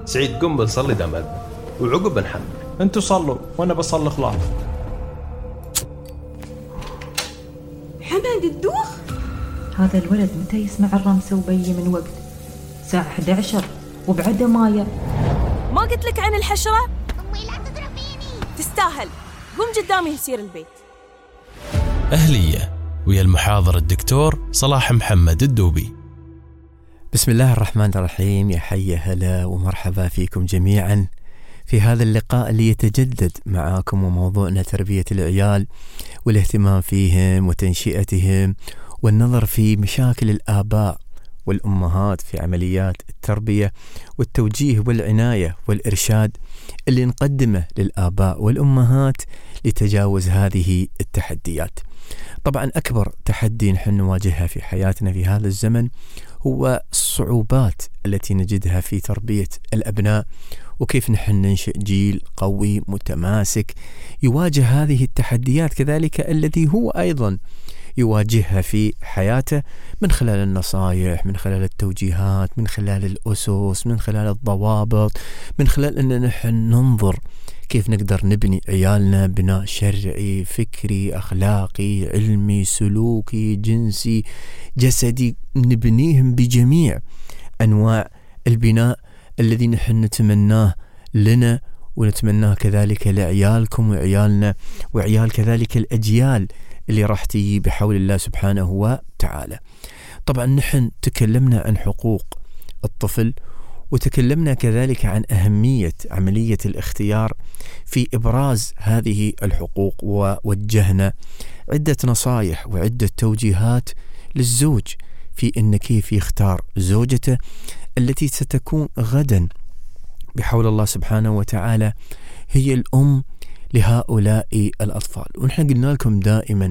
سعيد قم بنصلي دام وعقب بنحمل. انتوا صلوا وانا بصلي خلاص. حمد الدوخ هذا الولد متى يسمع الرمسة وبي من وقت؟ الساعة 11 وبعده ماية. ما قلت لك عن الحشرة؟ أمي لا تضربيني. تستاهل. قم قدامي يصير البيت. أهلية ويا المحاضر الدكتور صلاح محمد الدوبي. بسم الله الرحمن الرحيم. يا حي هلا ومرحبا فيكم جميعا في هذا اللقاء اللي يتجدد معاكم، وموضوعنا تربية العيال والاهتمام فيهم وتنشئتهم والنظر في مشاكل الآباء والأمهات في عمليات التربية والتوجيه والعناية والإرشاد اللي نقدمه للآباء والأمهات لتجاوز هذه التحديات. طبعا أكبر تحدي نحن نواجهها في حياتنا في هذا الزمن هو الصعوبات التي نجدها في تربية الأبناء، وكيف نحن ننشئ جيل قوي متماسك يواجه هذه التحديات كذلك الذي هو أيضا يواجهها في حياته من خلال النصائح، من خلال التوجيهات، من خلال الأسس، من خلال الضوابط، من خلال أن نحن ننظر كيف نقدر نبني عيالنا بناء شرعي فكري أخلاقي علمي سلوكي جنسي جسدي، نبنيهم بجميع أنواع البناء الذي نحن نتمناه لنا ونتمناه كذلك لعيالكم وعيالنا وعيال كذلك الأجيال اللي راح تيجي بحول الله سبحانه وتعالى. طبعا نحن تكلمنا عن حقوق الطفل، وتكلمنا كذلك عن أهمية عملية الاختيار في إبراز هذه الحقوق، ووجهنا عدة نصائح وعدة توجيهات للزوج في إن كيف يختار زوجته التي ستكون غدا بحول الله سبحانه وتعالى هي الأم لهؤلاء الأطفال. ونحن قلنا لكم دائما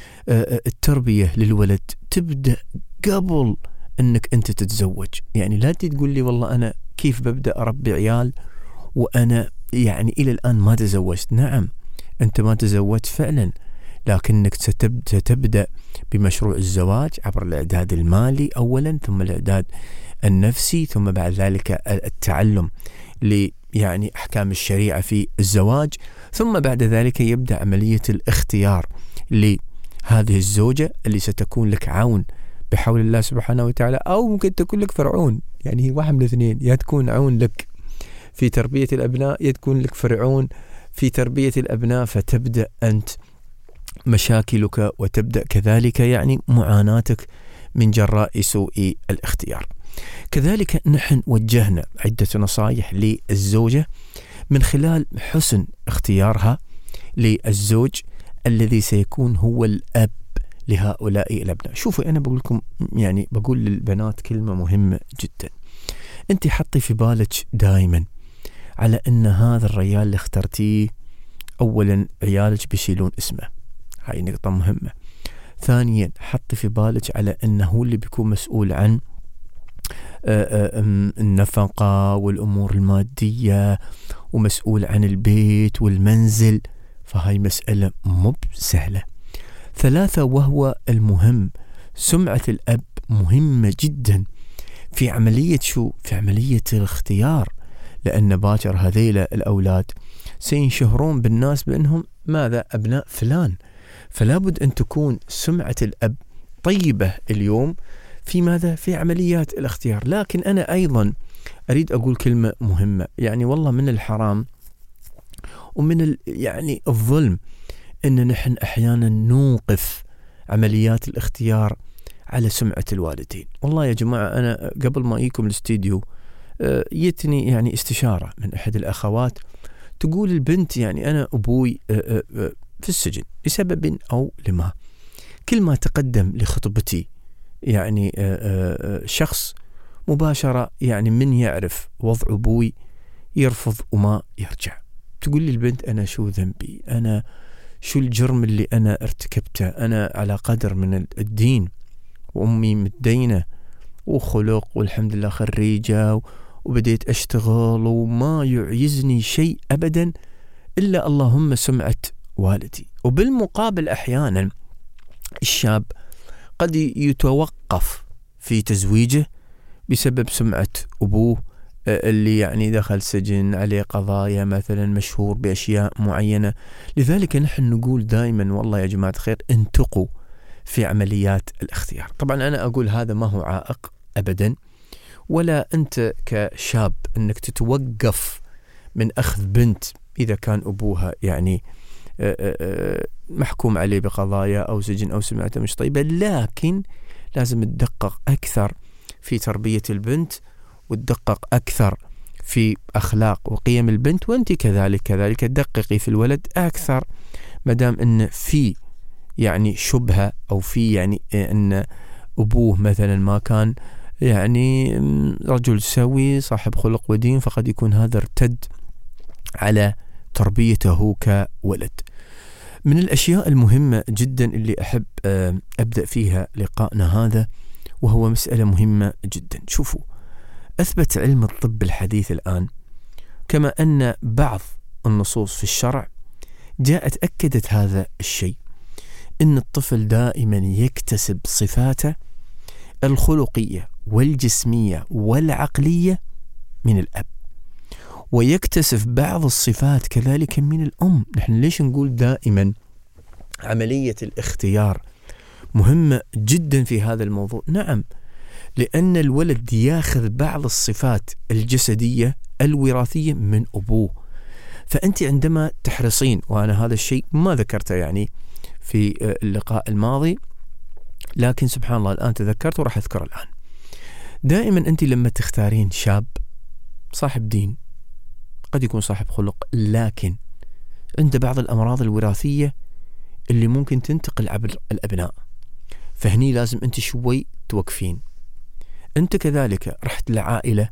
التربية للولد تبدأ قبل أنك أنت تتزوج. يعني لا تقول لي والله أنا كيف ببدأ أربي عيال وأنا يعني إلى الآن ما تزوجت. نعم أنت ما تزوجت فعلا، لكنك ستبدأ بمشروع الزواج عبر الإعداد المالي أولا، ثم الإعداد النفسي، ثم بعد ذلك التعلم يعني أحكام الشريعة في الزواج، ثم بعد ذلك يبدأ عملية الاختيار لهذه الزوجة اللي ستكون لك عون بحول الله سبحانه وتعالى، أو ممكن تكون لك فرعون. يعني واحد من الاثنين، يا تكون عون لك في تربية الأبناء يا تكون لك فرعون في تربية الأبناء، فتبدأ أنت مشاكلك وتبدأ كذلك يعني معاناتك من جراء سوء الاختيار. كذلك نحن وجهنا عدة نصائح للزوجة من خلال حسن اختيارها للزوج الذي سيكون هو الأب لهؤلاء الأبناء. شوفوا أنا بقول لكم، يعني بقول للبنات كلمة مهمة جدا. أنت حطي في بالك دائما على أن هذا الرجال اللي اخترتيه أولا عيالك بيشيلون اسمه، هاي نقطة مهمة. ثانيا حطي في بالك على أنه هو اللي بيكون مسؤول عن النفقة والأمور المادية ومسؤول عن البيت والمنزل، فهاي مسألة مو سهلة. ثلاثة وهو المهم، سمعة الأب مهمة جدا في عملية في عملية الاختيار، لأن باكر هذيل الأولاد سينشهرون بالناس بأنهم ماذا أبناء فلان، فلا بد أن تكون سمعة الأب طيبة اليوم في ماذا في عمليات الاختيار. لكن أنا أيضا أريد أقول كلمة مهمة، يعني والله من الحرام ومن يعني الظلم أن نحن أحيانا نوقف عمليات الاختيار على سمعة الوالدين. والله يا جماعة أنا قبل ما أجيكم الاستديو يتني يعني استشارة من أحد الأخوات تقول البنت يعني أنا أبوي في السجن لسبب أو لما، كل ما تقدم لخطبتي يعني شخص مباشرة يعني من يعرف وضع أبوي يرفض وما يرجع. تقول لي البنت أنا شو ذنبي، أنا شو الجرم اللي أنا ارتكبته، أنا على قدر من الدين وأمي متدينة وخلق والحمد لله خريجة وبديت أشتغل وما يعيزني شيء أبدا إلا اللهم سمعة والدي. وبالمقابل أحيانا الشاب قد يتوقف في تزويجه بسبب سمعة أبوه اللي يعني دخل سجن عليه قضايا مثلا مشهور بأشياء معينة. لذلك نحن نقول دائما والله يا جماعة الخير انتقوا في عمليات الاختيار. طبعا أنا أقول هذا ما هو عائق أبدا، ولا أنت كشاب أنك تتوقف من أخذ بنت إذا كان أبوها يعني محكوم عليه بقضايا أو سجن أو سمعته مش طيبة، لكن لازم تدقق أكثر في تربية البنت وتدقق أكثر في أخلاق وقيم البنت، وأنت كذلك دققي في الولد أكثر مدام أن في يعني شبهة أو في يعني أن أبوه مثلا ما كان يعني رجل سوي صاحب خلق ودين، فقد يكون هذا ارتد على تربيته كولد. من الأشياء المهمة جدا اللي أحب أبدأ فيها لقائنا هذا، وهو مسألة مهمة جدا. شوفوا، أثبت علم الطب الحديث الآن كما أن بعض النصوص في الشرع جاءت أكدت هذا الشيء، إن الطفل دائما يكتسب صفاته الخلقية والجسمية والعقلية من الأب، ويكتسب بعض الصفات كذلك من الأم. نحن ليش نقول دائما عملية الاختيار مهمة جدا في هذا الموضوع؟ نعم، لأن الولد ياخذ بعض الصفات الجسدية الوراثية من أبوه. فأنت عندما تحرصين، وأنا هذا الشيء ما ذكرته يعني في اللقاء الماضي، لكن سبحان الله الآن تذكرت وراح أذكر الآن. دائما أنت لما تختارين شاب صاحب دين، قد يكون صاحب خلق، لكن عنده بعض الأمراض الوراثية اللي ممكن تنتقل عبر الأبناء، فهني لازم أنت شوي توقفين. أنت كذلك رحت لعائلة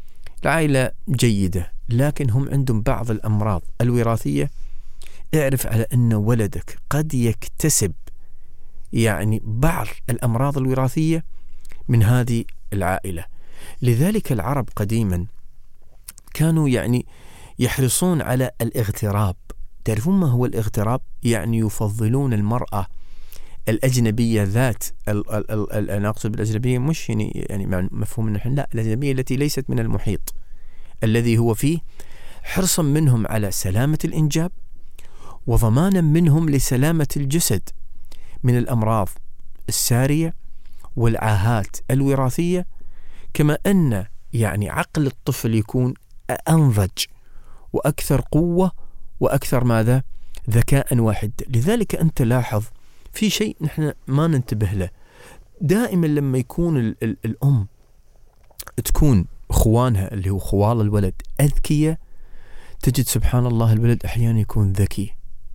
جيدة، لكن هم عندهم بعض الأمراض الوراثية، اعرف على أن ولدك قد يكتسب يعني بعض الأمراض الوراثية من هذه العائلة. لذلك العرب قديما كانوا يعني يحرصون على الاغتراب. تعرفون ما هو الاغتراب؟ يعني يفضلون المرأة الأجنبية ذات أنا أقصد بالأجنبية مش يعني مفهوم نحن، لا، الأجنبية التي ليست من المحيط الذي هو فيه، حرصا منهم على سلامة الإنجاب وضمانا منهم لسلامة الجسد من الأمراض السارية والعاهات الوراثية، كما أن يعني عقل الطفل يكون أنضج وأكثر قوة وأكثر ماذا؟ ذكاء واحد. لذلك أنت لاحظ في شيء نحن ما ننتبه له دائما، لما يكون الأم تكون أخوانها اللي هو خوال الولد أذكية، تجد سبحان الله الولد أحيانا يكون ذكي.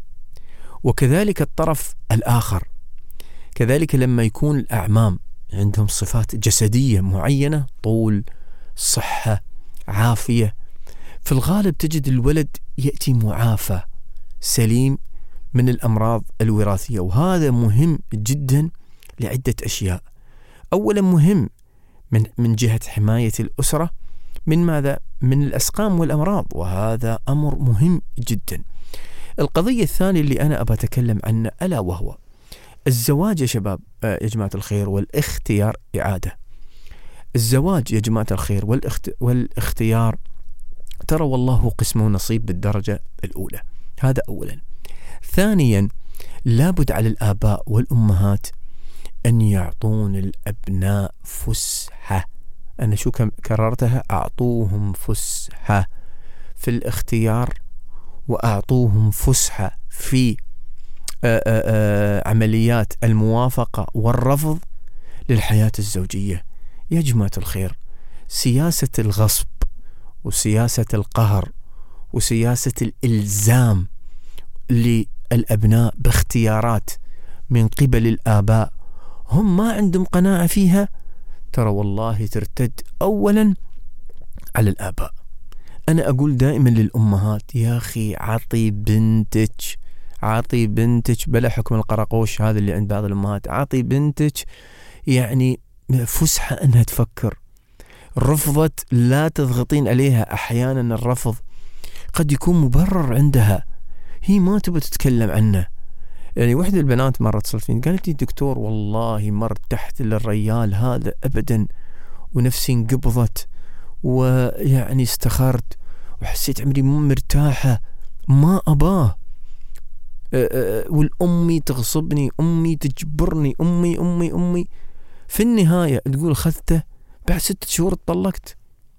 وكذلك الطرف الآخر، كذلك لما يكون الأعمام عندهم صفات جسدية معينة، طول، صحة، عافية، في الغالب تجد الولد يأتي معافى سليم من الأمراض الوراثية. وهذا مهم جدا لعدة أشياء. أولا مهم من جهة حماية الأسرة من ماذا؟ من الأسقام والأمراض، وهذا أمر مهم جدا. القضية الثانية اللي أنا أبى أتكلم عنه ألا وهو الزواج يا شباب يا جماعة الخير والاختيار إعادة. الزواج يا جماعة الخير والاختيار ترى والله قسم ونصيب بالدرجة الأولى. هذا أولا. ثانيا لابد على الآباء والأمهات أن يعطون الأبناء فسحة. أنا شو كررتها؟ أعطوهم فسحة في الاختيار، وأعطوهم فسحة في عمليات الموافقة والرفض للحياة الزوجية. يا جماعة الخير، سياسة الغصب وسياسة القهر وسياسة الإلزام للأبناء باختيارات من قبل الآباء هم ما عندهم قناعة فيها، ترى والله ترتد أولا على الآباء. أنا أقول دائما للأمهات، يا أخي عطي بنتك بلا حكم القرقوش هذا اللي عند بعض الأمهات، عطي بنتك يعني فسحة أنها تفكر. رفضت لا تضغطين عليها. أحيانا الرفض قد يكون مبرر عندها، هي ما تبغى تتكلم عنه. يعني واحدة البنات مرة اتصلت فيني قالت لي دكتور والله ما ارتحت للرجال هذا أبدا، ونفسي انقبضت، ويعني استخرت وحسيت عمري مو مرتاحة، ما أباه. والأمي تغصبني، أمي تجبرني، أمي في النهاية تقول خذته. بعد 6 شهور اتطلقت.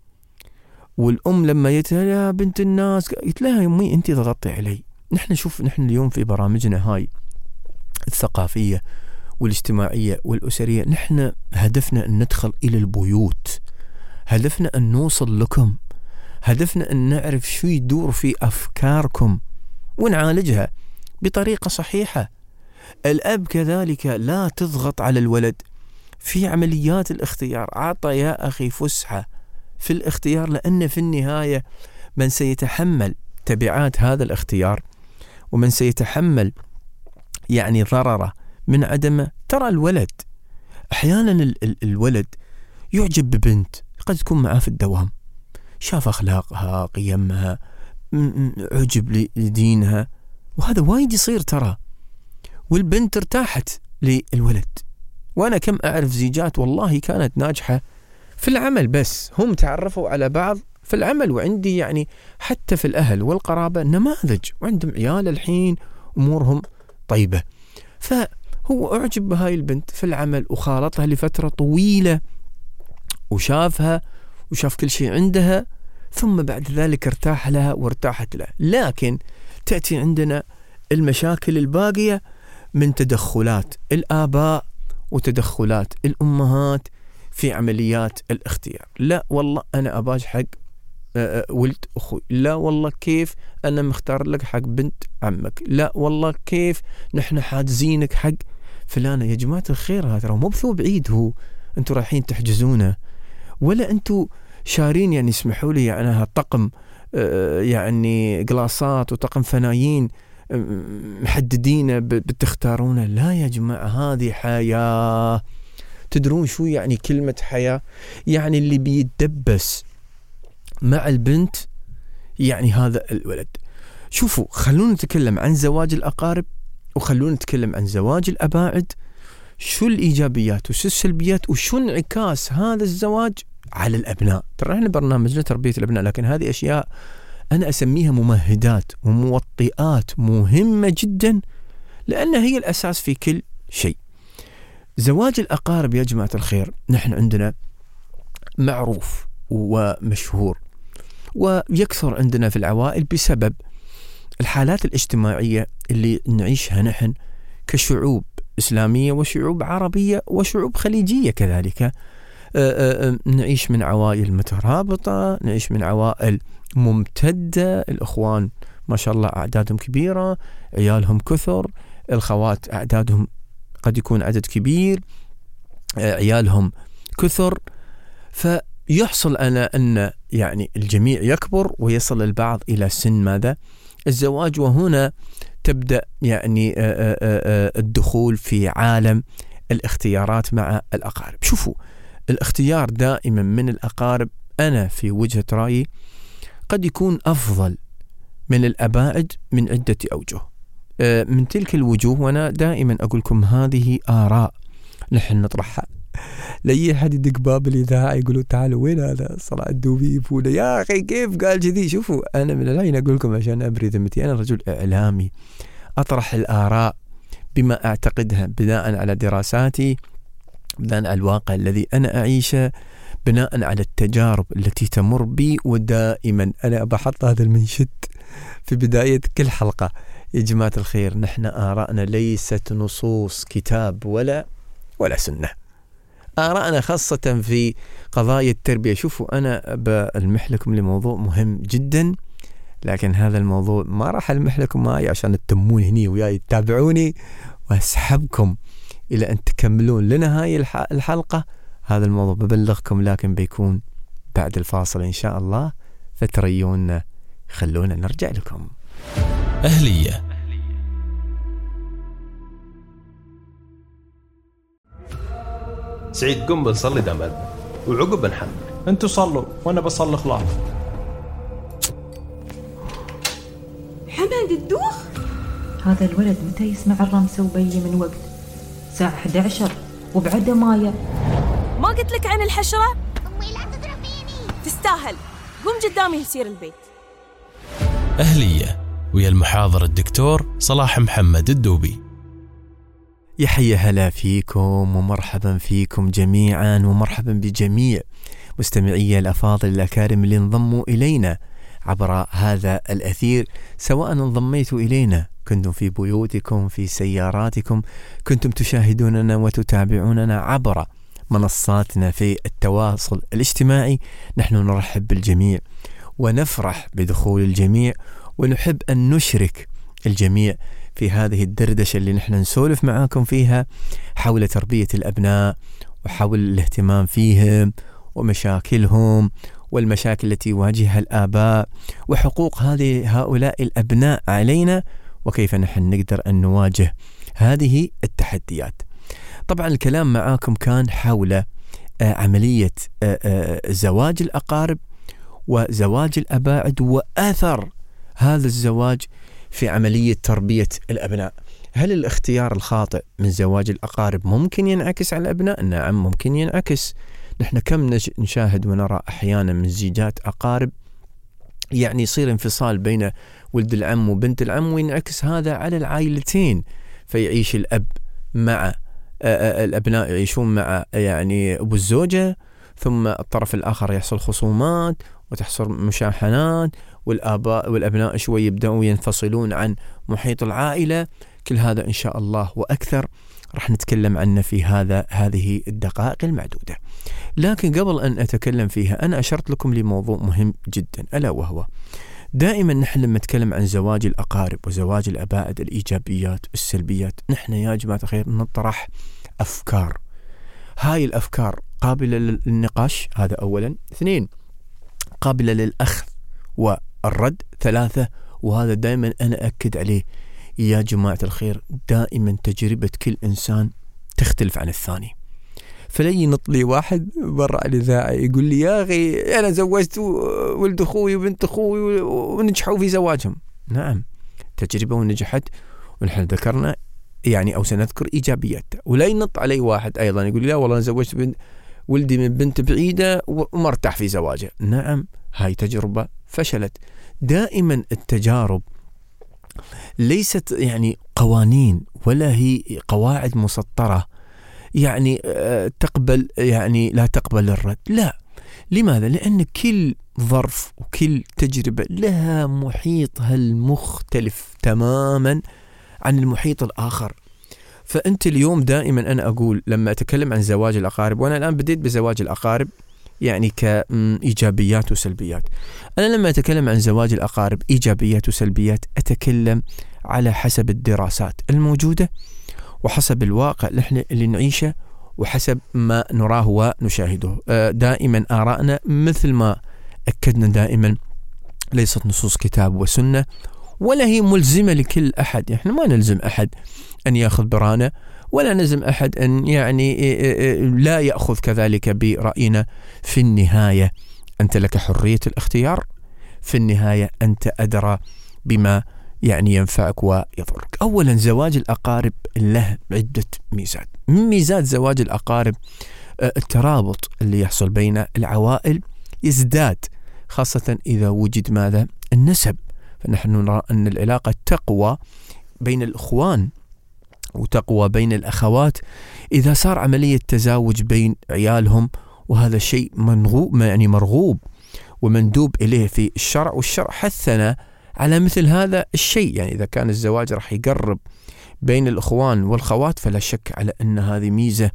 والأم لما يا بنت الناس، قلت لها يا أمي أنت ضغطتي علي. نحن اليوم في برامجنا هاي الثقافية والاجتماعية والأسرية، نحن هدفنا أن ندخل إلى البيوت، هدفنا أن نوصل لكم، هدفنا أن نعرف شو يدور في أفكاركم ونعالجها بطريقة صحيحة. الأب كذلك لا تضغط على الولد في عمليات الاختيار. عطى يا أخي فسحة في الاختيار، لأن في النهاية من سيتحمل تبعات هذا الاختيار ومن سيتحمل يعني ضرره من عدمه. ترى الولد أحيانا الولد يعجب ببنت قد تكون معاه في الدوام، شاف أخلاقها، قيمها، عجب لدينها، وهذا وايد يصير ترى، والبنت ارتاحت للولد. وأنا كم أعرف زيجات والله كانت ناجحة في العمل، بس هم تعرفوا على بعض في العمل. وعندي يعني حتى في الأهل والقرابة نماذج وعندهم عيال الحين أمورهم طيبة. فهو أعجب بهاي البنت في العمل وخالطها لفترة طويلة وشافها وشاف كل شيء عندها، ثم بعد ذلك ارتاح لها وارتاحت له. لكن تأتي عندنا المشاكل الباقية من تدخلات الآباء وتدخلات الأمهات في عمليات الاختيار. لا والله أنا أباج حق ولد أخوي، لا والله كيف أنا مختار لك حق بنت عمك، لا والله كيف نحن حاجزينك حق فلانة. يا جماعة الخير هذا مو بثو بعيد، هو أنتوا رايحين تحجزونه ولا أنتوا شارين يعني اسمحوا لي يعني طقم يعني قلاصات وطقم فنايين محددين بتختارونه؟ لا يا جماعة، هذه حياة. تدرون شو يعني كلمة حياة؟ يعني اللي بيتدبس مع البنت يعني هذا الولد. شوفوا، خلونا نتكلم عن زواج الأقارب وخلونا نتكلم عن زواج الأباعد. شو الإيجابيات وشو السلبيات وشو انعكاس هذا الزواج على الأبناء. ترى احنا برنامجنا تربية الأبناء، لكن هذه أشياء أنا أسميها ممهدات وموطئات مهمة جدا، لأنها هي الأساس في كل شيء. زواج الأقارب يا جماعة الخير نحن عندنا معروف ومشهور ويكثر عندنا في العوائل بسبب الحالات الاجتماعية اللي نعيشها نحن كشعوب إسلامية وشعوب عربية وشعوب خليجية كذلك. نعيش من عوائل مترابطة، نعيش من عوائل ممتدة، الأخوان ما شاء الله أعدادهم كبيرة، عيالهم كثر، الخوات أعدادهم قد يكون عدد كبير، عيالهم كثر. فيحصل أن يعني الجميع يكبر ويصل البعض إلى سن ماذا؟ الزواج. وهنا تبدأ يعني الدخول في عالم الاختيارات مع الأقارب. شوفوا، الاختيار دائما من الأقارب أنا في وجهة رأيي قد يكون أفضل من الأباعد من عدة أوجه. من تلك الوجوه، وأنا دائما أقول لكم هذه آراء نحن نطرحها، لأي أحد يدق باب الإذاعة يقولوا تعالوا وين هذا صلاح الدوبي يفونا يا أخي كيف قال كذي. شوفوا، أنا من الحين أقول لكم عشان أبري ذمتي، أنا رجل إعلامي أطرح الآراء بما أعتقدها بناء على دراساتي، بناء على الواقع الذي أنا أعيشه، بناء على التجارب التي تمر بي. ودائما أنا بحط هذا المنشد في بداية كل حلقة. يا جماعة الخير، نحن آراءنا ليست نصوص كتاب ولا سنة. آراءنا خاصة في قضايا التربية. شوفوا، أنا بلمح لكم لموضوع مهم جدا، لكن هذا الموضوع ما راح ألمح لكم معي عشان تتمون هني وياي تتابعوني وأسحبكم إلى أن تكملون لنا هاي الحلقة. هذا الموضوع ببلغكم، لكن بيكون بعد الفاصل إن شاء الله، فتريونا. خلونا نرجع لكم. أهلية. سعيد قم بنصلي دمد وعقب بنحمل. انتوا صلوا وانا بصلي خلاص. حمد الدوخ. هذا الولد متى يسمع الرمسة وبي من وقت؟ الساعة 11 وبعده ماية. ما قلت لك عن الحشرة؟ أمي لا تضربيني. تستاهل. قم قدامي يصير البيت. أهلية ويا المحاضر الدكتور صلاح محمد الدوبي. يا حي هلا فيكم ومرحبا فيكم جميعا، ومرحبا بجميع مستمعي الأفاضل الأكارم اللي انضموا إلينا عبر هذا الأثير، سواء انضميتوا إلينا كنتم في بيوتكم، في سياراتكم، كنتم تشاهدوننا وتتابعوننا عبر منصاتنا في التواصل الاجتماعي. نحن نرحب بالجميع ونفرح بدخول الجميع، ونحب أن نشرك الجميع في هذه الدردشة اللي نحن نسولف معاكم فيها حول تربية الأبناء وحول الاهتمام فيهم ومشاكلهم والمشاكل التي يواجهها الآباء وحقوق هؤلاء الأبناء علينا، وكيف نحن نقدر أن نواجه هذه التحديات. طبعا الكلام معاكم كان حول عملية زواج الأقارب وزواج الأباعد وأثر هذا الزواج في عملية تربية الأبناء. هل الاختيار الخاطئ من زواج الأقارب ممكن ينعكس على الأبناء؟ نعم ممكن ينعكس. نحن كم نشاهد ونرى أحيانا من زيجات أقارب يعني يصير انفصال بين ولد العم وبنت العم، وينعكس هذا على العائلتين، فيعيش الأب مع الأبناء يعيشون مع يعني أبو الزوجة، ثم الطرف الآخر يحصل خصومات وتحصل مشاحنات، والآباء والأبناء شوي يبدأوا ينفصلون عن محيط العائلة. كل هذا إن شاء الله وأكثر راح نتكلم عنه في هذه الدقائق المعدودة. لكن قبل أن أتكلم فيها أنا أشرت لكم لموضوع مهم جدا، ألا وهو دائما نحن لما نتكلم عن زواج الأقارب وزواج الأباعد، الإيجابيات والسلبيات، نحن يا جماعة الخير نطرح أفكار. هاي الأفكار قابلة للنقاش، هذا أولا. 2 قابلة للأخذ والرد. 3 وهذا دائما أنا أكد عليه يا جماعة الخير، دائما تجربة كل إنسان تختلف عن الثاني. فلا ينطلي واحد برا على الإذاعة يقول لي يا أخي أنا زوجت ولد أخوي وبنت أخوي ونجحوا في زواجهم. نعم تجربة ونجحت، ونحن ذكرنا يعني أو سنذكر إيجابياتها. ولا ينط علي واحد أيضا يقول لي لا والله أنا زوجت ولدي من بنت بعيدة وما ارتاح في زواجه. نعم هاي تجربة فشلت. دائما التجارب ليست يعني قوانين ولا هي قواعد مسطرة يعني تقبل يعني لا تقبل الرد، لا. لماذا؟ لأن كل ظرف وكل تجربة لها محيطها المختلف تماما عن المحيط الآخر. فأنت اليوم دائما أنا أقول لما أتكلم عن زواج الأقارب، وأنا الآن بديت بزواج الأقارب يعني كإيجابيات وسلبيات. أنا لما أتكلم عن زواج الأقارب إيجابيات وسلبيات أتكلم على حسب الدراسات الموجودة وحسب الواقع اللي نعيشه وحسب ما نراه ونشاهده. دائما آرائنا مثل ما أكدنا دائما ليست نصوص كتاب وسنة، ولا هي ملزمة لكل أحد. إحنا ما نلزم أحد أن يأخذ برانا، ولا نلزم أحد أن يعني لا يأخذ كذلك برأينا. في النهاية أنت لك حرية الاختيار، في النهاية أنت أدرى بما يعني ينفعك ويضرك. أولا زواج الأقارب له عدة ميزات. من ميزات زواج الأقارب الترابط اللي يحصل بين العوائل يزداد، خاصة إذا وجد ماذا؟ النسب. فنحن نرى أن العلاقة تقوى بين الإخوان وتقوى بين الأخوات إذا صار عملية تزاوج بين عيالهم، وهذا شيء مرغوب ومندوب إليه في الشرع، والشرع حثنا على مثل هذا الشيء. يعني إذا كان الزواج راح يقرب بين الإخوان والخوات فلا شك على أن هذه ميزة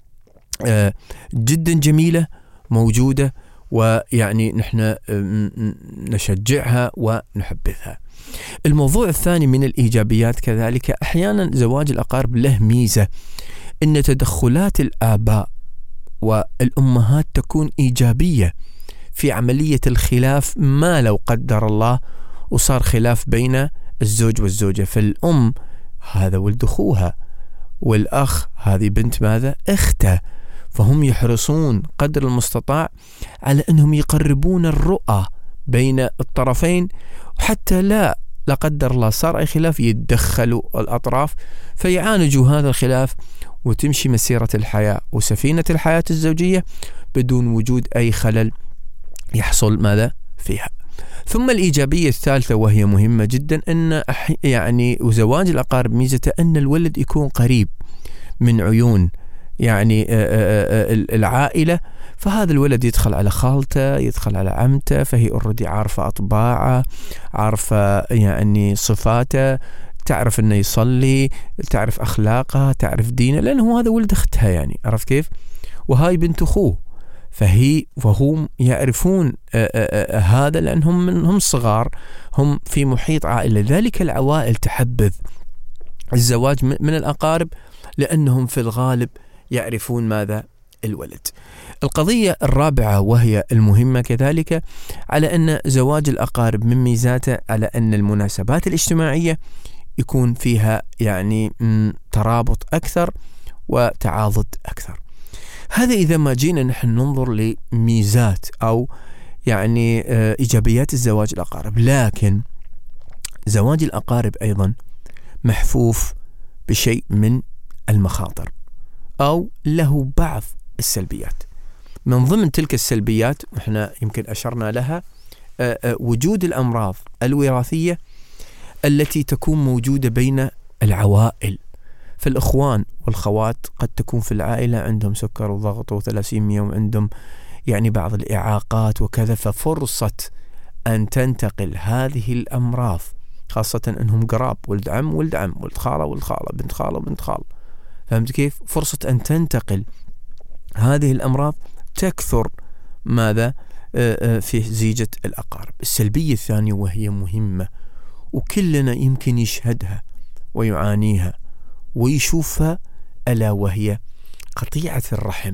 جدا جميلة موجودة، ويعني نحن نشجعها ونحبذها. الموضوع الثاني من الإيجابيات كذلك، أحيانا زواج الأقارب له ميزة أن تدخلات الآباء والأمهات تكون إيجابية في عملية الخلاف، ما لو قدر الله وصار خلاف بين الزوج والزوجة، فالأم هذا ولد أخوها والأخ هذه بنت ماذا؟ أخته، فهم يحرصون قدر المستطاع على أنهم يقربون الرؤى بين الطرفين، وحتى لا قدر الله صار أي خلاف يتدخلوا الأطراف فيعالجوا هذا الخلاف، وتمشي مسيرة الحياة وسفينة الحياة الزوجية بدون وجود أي خلل يحصل ماذا فيها. ثم الإيجابية الثالثة وهي مهمة جدا، أن يعني وزواج الأقارب ميزته أن الولد يكون قريب من عيون يعني العائلة، فهذا الولد يدخل على خالته، يدخل على عمته، فهي أوريدي عارفة أطباعه، عارفة يعني صفاته، تعرف أنه يصلي، تعرف أخلاقه، تعرف دينه، لأنه هذا ولد أختها يعني، عرفت كيف؟ وهاي بنت أخوه، فهم يعرفون هذا لأنهم هم صغار، هم في محيط عائلة. ذلك العوائل تحبذ الزواج من الأقارب لأنهم في الغالب يعرفون ماذا الولد. القضية الرابعة وهي المهمة كذلك، على أن زواج الأقارب من ميزاته على أن المناسبات الاجتماعية يكون فيها يعني ترابط أكثر وتعاضد أكثر. هذا إذا ما جينا نحن ننظر لميزات أو يعني إيجابيات الزواج الأقارب. لكن زواج الأقارب أيضا محفوف بشيء من المخاطر أو له بعض السلبيات. من ضمن تلك السلبيات احنا يمكن أشرنا لها وجود الأمراض الوراثية التي تكون موجودة بين العوائل. فالإخوان والخوات قد تكون في العائلة عندهم سكر وضغط وثلاسيميا وعندهم يعني بعض الإعاقات وكذا، ففرصة أن تنتقل هذه الأمراض، خاصة أنهم قراب، ولد عم ولد عم، ولد خالة ولد خالة، بنت خالة بنت خالة، فهمت كيف؟ فرصة أن تنتقل هذه الأمراض تكثر ماذا في زيجة الأقارب. السلبية الثانية وهي مهمة وكلنا يمكن يشهدها ويعانيها ويشوفها، ألا وهي قطيعة الرحم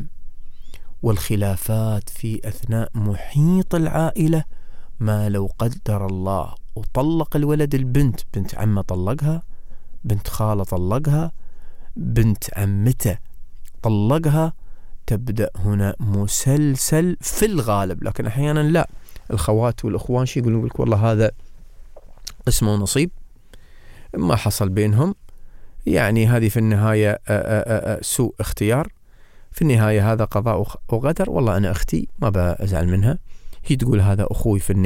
والخلافات في أثناء محيط العائلة. ما لو قدر الله وطلق الولد البنت، بنت عمه طلقها، بنت خالة طلقها، بنت عمته طلقها، تبدأ هنا مسلسل في الغالب، لكن أحيانا لا، الخوات والأخوان شي يقولون لك والله هذا قسمه ونصيب، ما حصل بينهم، يعني هذه في النهاية سوء اختيار، في النهاية هذا قضاء وقدر، والله أنا أختي ما بأزعل منها، هي تقول هذا أخوي، في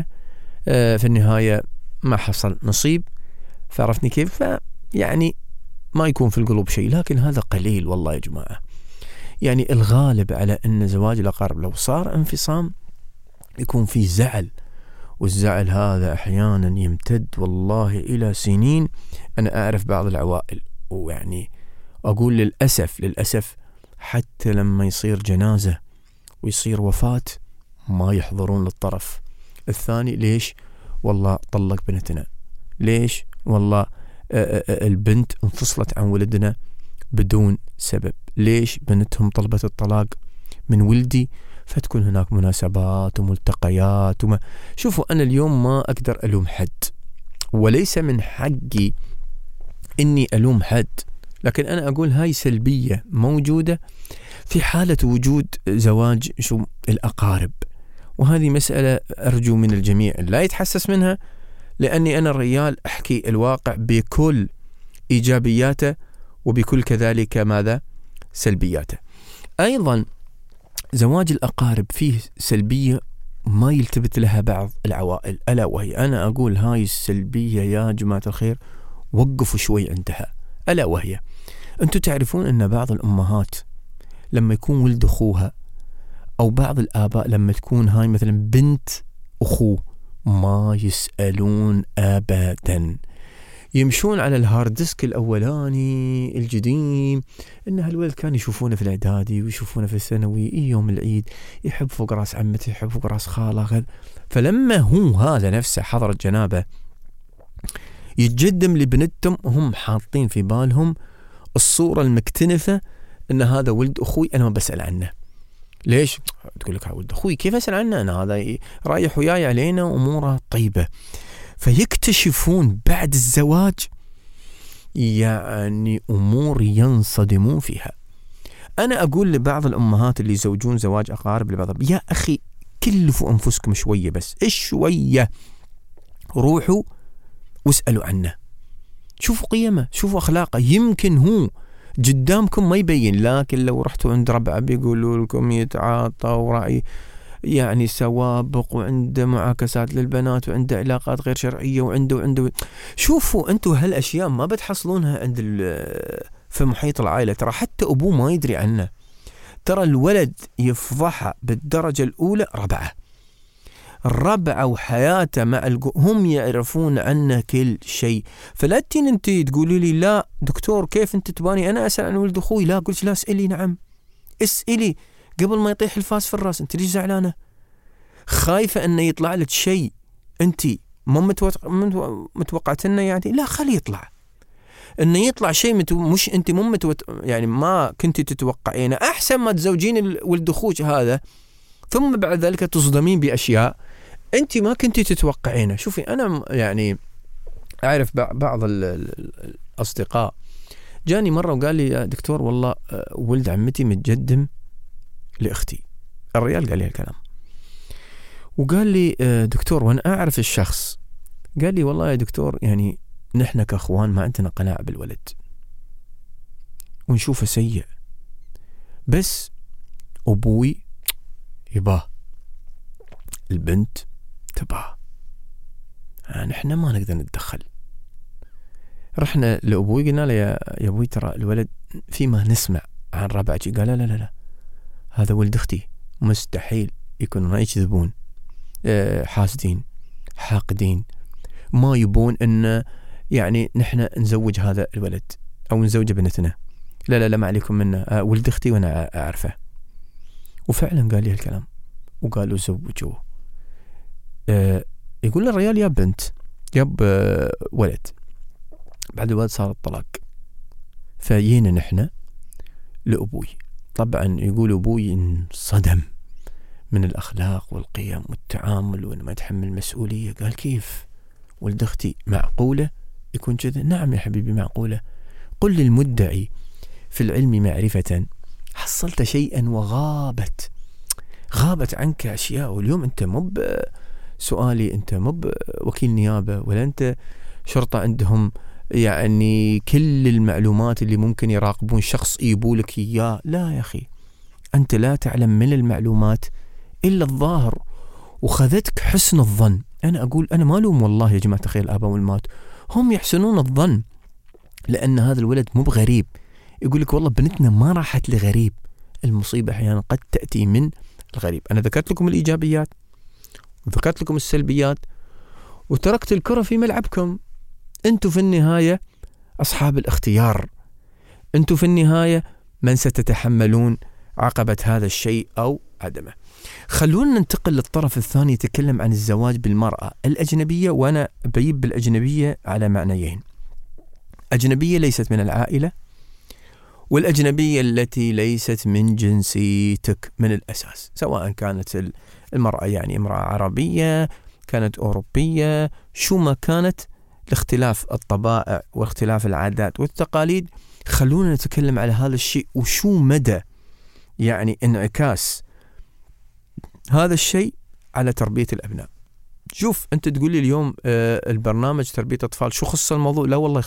النهاية ما حصل نصيب، فعرفتني كيف؟ يعني ما يكون في القلوب شيء، لكن هذا قليل والله يا جماعة. يعني الغالب على أن زواج الأقارب لو صار انفصام يكون في زعل، والزعل هذا أحيانا يمتد والله إلى سنين. أنا أعرف بعض العوائل، ويعني أقول للأسف حتى لما يصير جنازة ويصير وفاة ما يحضرون للطرف الثاني. ليش؟ والله طلق بنتنا، ليش؟ والله البنت انفصلت عن ولدنا بدون سبب، ليش؟ بنتهم طلبت الطلاق من ولدي. فتكون هناك مناسبات وملتقيات شوفوا، أنا اليوم ما أقدر ألوم حد، وليس من حقي إني ألوم حد، لكن أنا أقول هاي سلبية موجودة في حالة وجود زواج الأقارب، وهذه مسألة أرجو من الجميع لا يتحسس منها، لأني أنا الرجال أحكي الواقع بكل إيجابياته وبكل كذلك ماذا سلبياته. أيضا زواج الأقارب فيه سلبية ما يلتفت لها بعض العوائل، ألا وهي، أنا أقول هاي السلبية يا جماعة الخير وقفوا شوي عندها، ألا وهي أنتم تعرفون أن بعض الأمهات لما يكون ولد أخوها أو بعض الآباء لما تكون هاي مثلا بنت أخوه ما يسألون أبدا، يمشون على الهارد ديسك الأولاني القديم، إن هالولد كان يشوفونه في الإعدادي ويشوفونه في الثانوي، يوم العيد يحب فوق راس عمته، يحب فوق راس خاله، فلما هو هذا نفسه حضر الجنابة يتقدم لبنتهم، هم حاطين في بالهم الصورة المكتنفة إن هذا ولد أخوي أنا ما بسأل عنه. ليش؟ تقول لك ولد أخوي كيف أسأل عنه؟ أنا هذا رايح وياي علينا وأموره طيبة. فيكتشفون بعد الزواج يعني أمور ينصدمون فيها. أنا أقول لبعض الأمهات اللي يزوجون زواج أقارب لبعض، يا أخي كلفوا أنفسكم شوية، بس شوية روحوا واسألوا عنه، شوفوا قيمه، شوفوا أخلاقه، يمكن هو قدامكم ما يبين، لكن لو رحتوا عند ربعه بيقولوا لكم يتعاطى ورأي يعني سوابق وعنده معاكسات للبنات وعنده علاقات غير شرعية وعنده شوفوا أنتوا هالأشياء ما بتحصلونها عند في محيط العائلة. ترى حتى أبوه ما يدري عنه. ترى الولد يفضحه بالدرجة الأولى ربعه وحياته مع هم يعرفون عنه كل شيء. فلا تين أنت تقولي لي لا دكتور كيف أنت تباني أنا أسأل عن ولد أخوي؟ لا، قلت لا، اسألي. نعم اسألي قبل ما يطيح الفاس في الراس. أنت ليش زعلانة؟ خايفة أنه يطلع لك شيء أنت ما متوقعتنه يعني؟ لا، خلي يطلع. أنه يطلع شيء مش أنت يعني ما كنت تتوقعينه. أحسن ما تزوجين ولد أخوك هذا ثم بعد ذلك تصدمين بأشياء أنت ما كنت تتوقعينه. شوفي أنا يعني أعرف بعض الأصدقاء جاني مرة وقال لي يا دكتور والله ولد عمتي متقدم لأختي. الرجال قال لي الكلام وقال لي دكتور وأنا أعرف الشخص. قال لي والله يا دكتور يعني نحن كأخوان ما عندنا قناعة بالولد ونشوفه سيء، بس أبوي يباه، البنت تباه، نحن ما نقدر نتدخل. رحنا لأبوي قلنا له يا أبوي ترى الولد فيما نسمع عن ربعك. قال لا لا لا، هذا ولد أختي، مستحيل يكونون يكذبون، حاسدين حاقدين، ما يبون أن يعني نحن نزوج هذا الولد أو نزوج بنتنا. لا لا لا ما عليكم منه، ولد أختي وأنا أعرفه. وفعلا قال لي الكلام وقالوا زوجوه. يقول الرجال يا بنت ياب ولد. بعد الولد صار الطلاق. فجينا نحن لأبوي. طبعا يقول أبوي انصدم من الأخلاق والقيم والتعامل وأنه ما يتحمل المسؤولية. قال كيف ولد أختي؟ معقولة يكون كذا؟ نعم يا حبيبي معقولة. قل للمدعي في العلم معرفة حصلت شيئا وغابت عنك أشياء. واليوم أنت مو سؤالي، أنت مو وكيل نيابة ولا أنت شرطة عندهم يعني كل المعلومات اللي ممكن يراقبون شخص يبولك إياه. لا يا أخي، أنت لا تعلم من المعلومات إلا الظاهر وخذتك حسن الظن. أنا أقول أنا ما لوم والله يا جماعة الخير الآباء والأمهات، هم يحسنون الظن لأن هذا الولد مو بغريب. يقول لك والله بنتنا ما راحت لغريب. المصيبة أحيانا قد تأتي من الغريب. أنا ذكرت لكم الإيجابيات وذكرت لكم السلبيات وتركت الكرة في ملعبكم. أنتوا في النهاية أصحاب الاختيار، أنتوا في النهاية من ستتحملون عقبة هذا الشيء أو عدمه. خلونا ننتقل للطرف الثاني يتكلم عن الزواج بالمرأة الأجنبية. وأنا بجيب بالأجنبية على معنيين: أجنبية ليست من العائلة، والأجنبية التي ليست من جنسيتك من الأساس، سواء كانت المرأة يعني امرأة عربية كانت أوروبية، شو ما كانت، لاختلاف الطبائع واختلاف العادات والتقاليد. خلونا نتكلم على هذا الشيء وشو مدى يعني انعكاس هذا الشيء على تربية الأبناء. شوف أنت تقول لي اليوم البرنامج تربية أطفال شو خص الموضوع؟ لا والله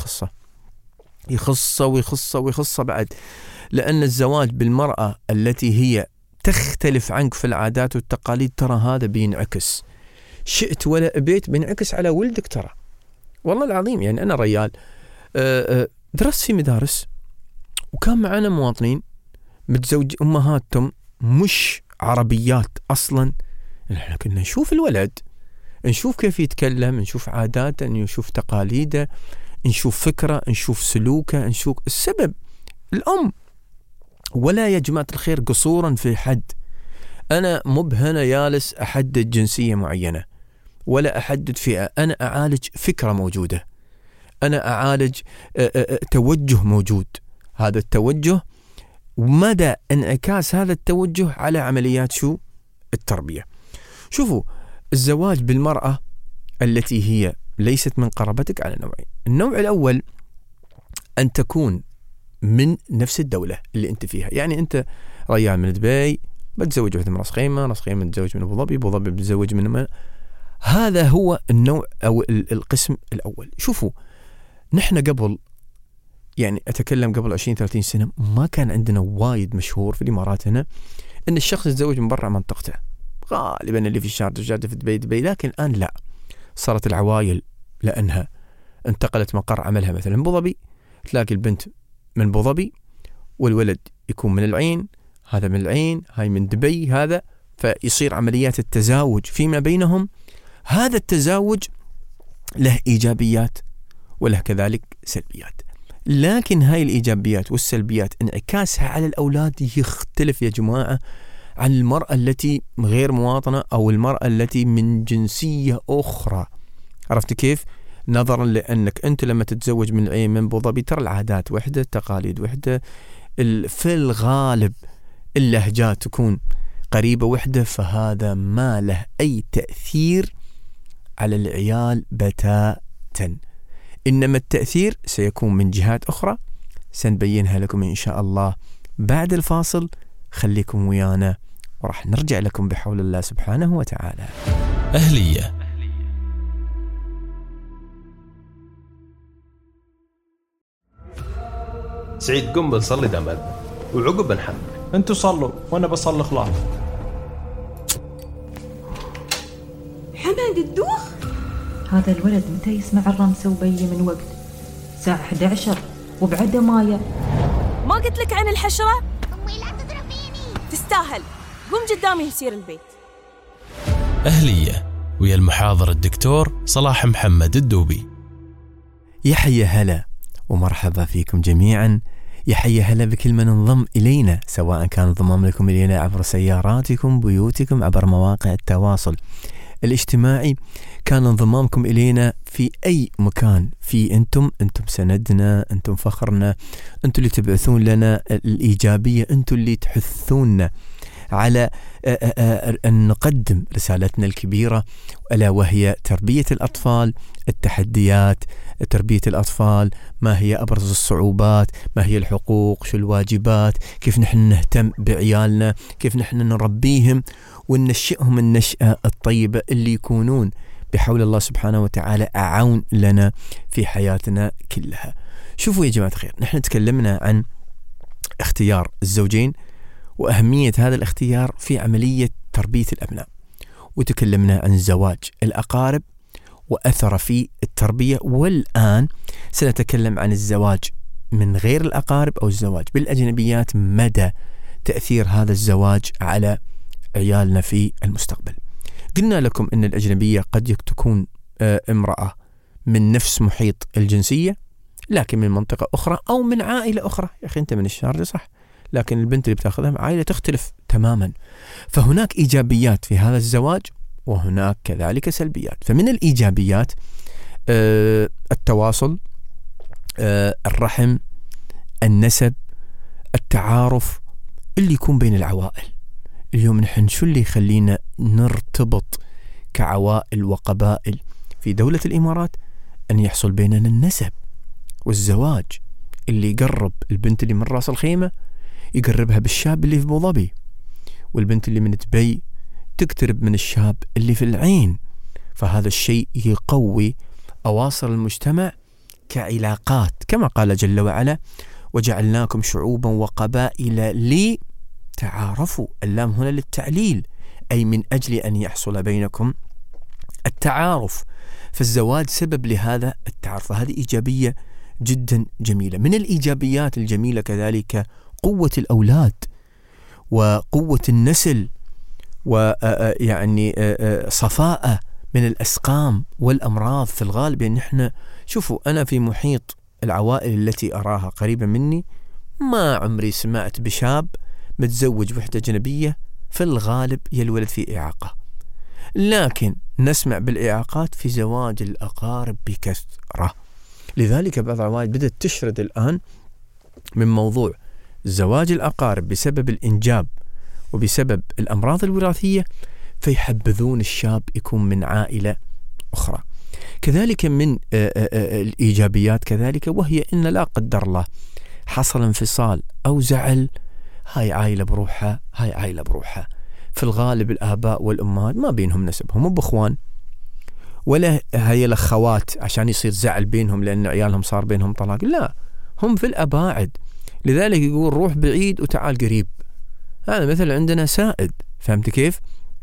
يخصه بعد، لأن الزواج بالمرأة التي هي تختلف عنك في العادات والتقاليد ترى هذا بينعكس، شئت ولا أبيت بينعكس على ولدك. ترى والله العظيم يعني أنا ريال درست في مدارس وكان معنا مواطنين متزوج أمهاتهم مش عربيات أصلا. نحن كنا نشوف الولد، نشوف كيف يتكلم، نشوف عاداته، نشوف تقاليده، نشوف فكرة، نشوف سلوكه، نشوف السبب الأم. ولا يا جماعة الخير قصورا في حد، أنا مبهنة جالس أحدد جنسية معينة ولا أحدد فئة، أنا أعالج فكرة موجودة، أنا أعالج توجه موجود. هذا التوجه ومدى انعكاس هذا التوجه على عمليات شو التربية. شوفوا الزواج بالمرأة التي هي ليست من قرابتك على نوعين. النوع الأول أن تكون من نفس الدولة اللي أنت فيها، يعني أنت ريال من دبي بتزوج واحدة من راس خيمة بتزوج من أبو ظبي بتزوج من هذا هو النوع أو القسم الأول. شوفوا نحن قبل يعني أتكلم قبل 20-30 سنة ما كان عندنا وايد مشهور في الإمارات هنا أن الشخص يتزوج من برا منطقته، غالبا اللي في الشارجة في دبي، لكن الآن لا، صارت العوائل لأنها انتقلت مقر عملها مثلا أبو ظبي، تلاقي البنت من أبو ظبي والولد يكون من العين، هذا من العين، هاي من دبي هذا، فيصير عمليات التزاوج فيما بينهم. هذا التزاوج له إيجابيات وله كذلك سلبيات، لكن هاي الإيجابيات والسلبيات انعكاسها على الأولاد يختلف يا جماعة عن المرأة التي غير مواطنة أو المرأة التي من جنسية أخرى. عرفت كيف؟ نظرا لأنك أنت لما تتزوج من العين من أبو ظبي ترى العادات وحدة، التقاليد وحدة، في الغالب اللهجات تكون قريبة وحدة، فهذا ما له أي تأثير على العيال بتاتا. إنما التأثير سيكون من جهات أخرى سنبينها لكم إن شاء الله بعد الفاصل. خليكم ويانا وراح نرجع لكم بحول الله سبحانه وتعالى. أهلية. سعيد قم بنصلي دام أذن وعقب بنحمل. انتوا صلوا وانا بصلي خلاص. حماد الدوخ هذا الولد متى يسمع الرمسة وبي من وقت؟ الساعة 11 وبعده ماية. ما قلت لك عن الحشرة؟ أمي لا تضربيني. تستاهل، قم قدامي يصير البيت. أهلية ويا المحاضر الدكتور صلاح محمد الدوبي. يحيى هلا ومرحبا فيكم جميعا. يحيى هلا بكل من انضم إلينا، سواء كان انضمام لكم إلينا عبر سياراتكم، بيوتكم، عبر مواقع التواصل الاجتماعي، كان انضمامكم إلينا في أي مكان. في أنتم سندنا، أنتم فخرنا، أنتم اللي تبعثون لنا الإيجابية، أنتم اللي تحثوننا على أن نقدم رسالتنا الكبيرة، ألا وهي تربية الأطفال، التحديات، تربية الأطفال، ما هي أبرز الصعوبات، ما هي الحقوق، شو الواجبات، كيف نحن نهتم بعيالنا، كيف نحن نربيهم وننشئهم النشأة الطيبة اللي يكونون بحول الله سبحانه وتعالى أعون لنا في حياتنا كلها. شوفوا يا جماعة الخير، نحن تكلمنا عن اختيار الزوجين وأهمية هذا الاختيار في عملية تربية الأبناء، وتكلمنا عن زواج الأقارب وأثر في التربية، والآن سنتكلم عن الزواج من غير الأقارب أو الزواج بالأجنبيات، مدى تأثير هذا الزواج على عيالنا في المستقبل. قلنا لكم أن الأجنبية قد تكون امرأة من نفس محيط الجنسية لكن من منطقة أخرى أو من عائلة أخرى. يا أخي أنت من الشارجة صح، لكن البنت اللي بتاخذها من عائلة تختلف تماما. فهناك إيجابيات في هذا الزواج وهناك كذلك سلبيات. فمن الإيجابيات التواصل، الرحم، النسب، التعارف اللي يكون بين العوائل. اليوم نحن شو اللي يخلينا نرتبط كعوائل وقبائل في دولة الإمارات؟ أن يحصل بيننا النسب والزواج اللي يقرب البنت اللي من راس الخيمة يقربها بالشاب اللي في أبو ظبي، والبنت اللي من دبي تقترب من الشاب اللي في العين. فهذا الشيء يقوي أواصر المجتمع كعلاقات، كما قال جل وعلا: وجعلناكم شعوبا وقبائل لتعارفوا. اللام هنا للتعليل، أي من أجل أن يحصل بينكم التعارف. فالزواج سبب لهذا التعارف، هذه إيجابية جدا جميلة. من الإيجابيات الجميلة كذلك قوة الأولاد وقوة النسل، ويعني صفاء من الأسقام والأمراض. في الغالب يعني نحن شوفوا، أنا في محيط العوائل التي أراها قريبة مني ما عمري سمعت بشاب متزوج وحدة أجنبية في الغالب يا الولد في إعاقة، لكن نسمع بالإعاقات في زواج الأقارب بكثرة. لذلك بعض العوائل بدأت تشرد الآن من موضوع زواج الأقارب بسبب الإنجاب وبسبب الأمراض الوراثية، فيحبذون الشاب يكون من عائلة أخرى. كذلك من الإيجابيات كذلك، وهي إن لا قدر الله حصل انفصال أو زعل، هاي عائلة بروحها، هاي عائلة بروحها. في الغالب الآباء والأمهات ما بينهم نسب، هم بأخوان ولا هاي الأخوات عشان يصير زعل بينهم لأن عيالهم صار بينهم طلاق، لا، هم في الأباعد. لذلك يقول روح بعيد وتعال قريب. هذا مثل عندنا سائد، فهمت كيف؟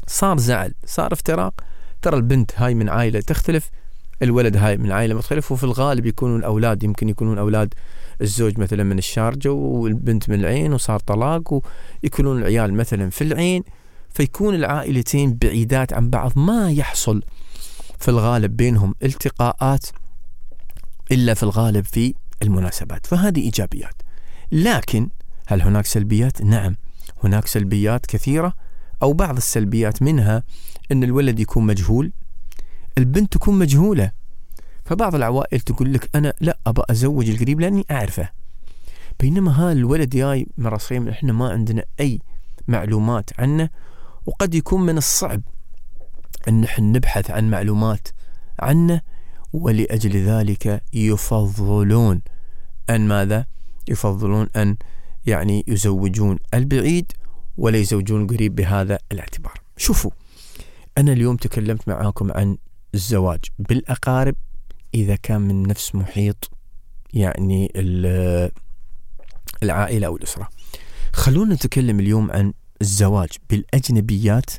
صار زعل، صار افتراق. ترى البنت هاي من عائلة تختلف، الولد هاي من عائلة مختلف، وفي الغالب يكونون الأولاد يمكن يكونون أولاد الزوج مثلا من الشارجة والبنت من العين وصار طلاق، ويكونون العيال مثلا في العين، فيكون العائلتين بعيدات عن بعض، ما يحصل في الغالب بينهم التقاءات إلا في الغالب في المناسبات. فهذه إيجابيات. لكن هل هناك سلبيات؟ نعم هناك سلبيات كثيرة، أو بعض السلبيات منها أن الولد يكون مجهول، البنت تكون مجهولة. فبعض العوائل تقول لك أنا لا أبى أزوج القريب لأني أعرفه، بينما هذا الولد جاي من صغير إحنا ما عندنا أي معلومات عنه، وقد يكون من الصعب أن نحن نبحث عن معلومات عنه، ولأجل ذلك يفضلون أن ماذا؟ يفضلون أن يعني يزوجون البعيد ولا يزوجون القريب بهذا الاعتبار. شوفوا، أنا اليوم تكلمت معاكم عن الزواج بالأقارب إذا كان من نفس محيط يعني العائلة أو الأسرة. خلونا نتكلم اليوم عن الزواج بالأجنبيات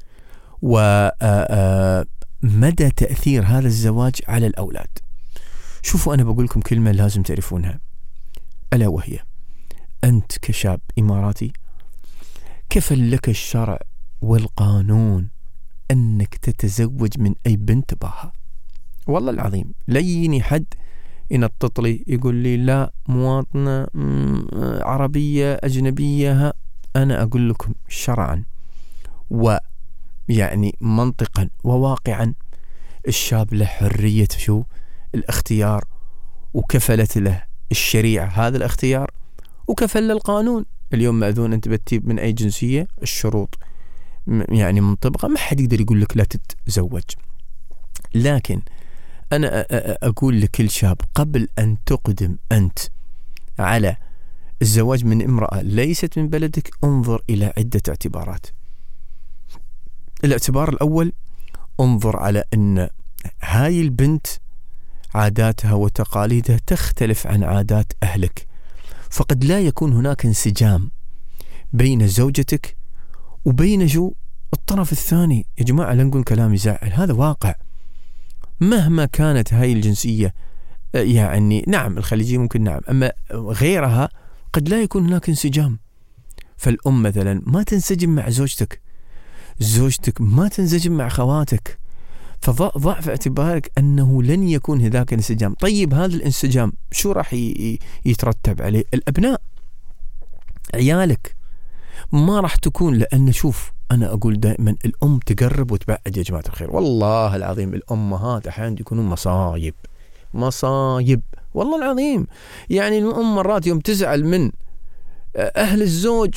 ومدى تأثير هذا الزواج على الأولاد. شوفوا، أنا بقول لكم كلمة لازم تعرفونها، ألا وهي أنت كشاب إماراتي كفل لك الشرع والقانون أنك تتزوج من أي بنت باها. والله العظيم ليني حد ينطط لي يقول لي لا مواطنة عربية أجنبية، أنا أقول لكم شرعا ويعني منطقا وواقعا الشاب له حرية شو الاختيار، وكفلت له الشريعة هذا الاختيار، وكفل له القانون. اليوم مأذون أنت بتجيب من أي جنسية، الشروط يعني منطبقة، ما حد يقدر يقول لك لا تتزوج. لكن أنا أقول لكل شاب قبل أن تقدم أنت على الزواج من امرأة ليست من بلدك، انظر إلى عدة اعتبارات. الاعتبار الأول، انظر على أن هاي البنت عاداتها وتقاليدها تختلف عن عادات أهلك، فقد لا يكون هناك انسجام بين زوجتك وبين الطرف الثاني. يا جماعة لا نقول كلام يزعل، هذا واقع. مهما كانت هاي الجنسية يعني نعم الخليجية ممكن نعم، أما غيرها قد لا يكون هناك انسجام. فالأم مثلا ما تنسجم مع زوجتك ما تنسجم مع خواتك، فضع في اعتبارك أنه لن يكون هذاك الانسجام. طيب هذا الانسجام شو راح يترتب عليه؟ الأبناء، عيالك ما راح تكون. لأن شوف، أنا أقول دائما الأم تقرب وتبعد يا جماعة الخير. والله العظيم الأمهات أحيانا يكونون مصايب والله العظيم. يعني الأم مرات يوم تزعل من أهل الزوج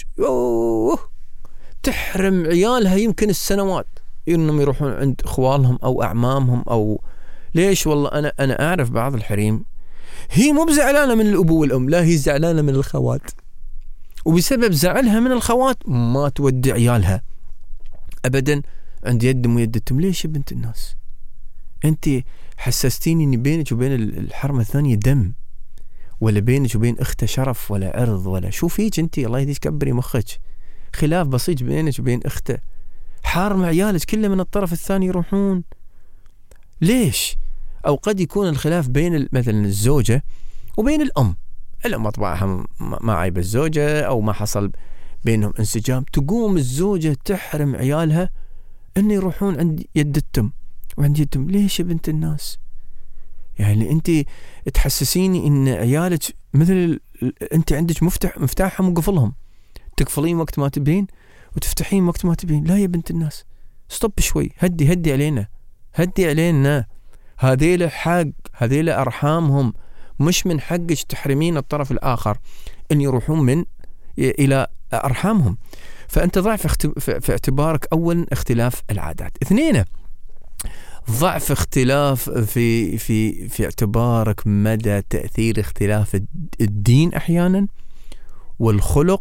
تحرم عيالها يمكن السنوات إنهم يروحون عند خوالهم أو أعمامهم. أو ليش؟ والله أنا أعرف بعض الحريم هي مو بزعلانة من الأبو والأم، لا هي زعلانة من الخوات، وبسبب زعلها من الخوات ما تودي عيالها أبدا عند يدهم ويدتهم. ليش يا بنت الناس؟ أنت حسستيني إن بينك وبين الحرمة الثانية دم، ولا بينك وبين أخته شرف ولا عرض ولا شو فيك أنت؟ الله يهديك كبري مخك. خلاف بسيط بينك وبين أخته، حارم عيالك كله من الطرف الثاني يروحون. ليش؟ أو قد يكون الخلاف بين مثلا الزوجة وبين الأم طبعا ما عيب الزوجة أو ما حصل بينهم انسجام، تقوم الزوجة تحرم عيالها أن يروحون عند يدتهم وعند يدهم. ليش يا بنت الناس؟ يعني أنت تحسسيني إن عيالك مثل أنت عندك مفتاحهم وقفلهم، تقفلين وقت ما تبين وتفتحين وقت ما تبين. لا يا بنت الناس، ستوب شوي، هدي علينا. هذيل حق، هذيل أرحامهم، مش من حقك تحرمين الطرف الآخر أن يروحون من إلى أرحامهم. فأنت ضع في اعتبارك أولا اختلاف العادات. اثنين، ضع في اختلاف في اعتبارك مدى تأثير اختلاف الدين أحيانا، والخلق،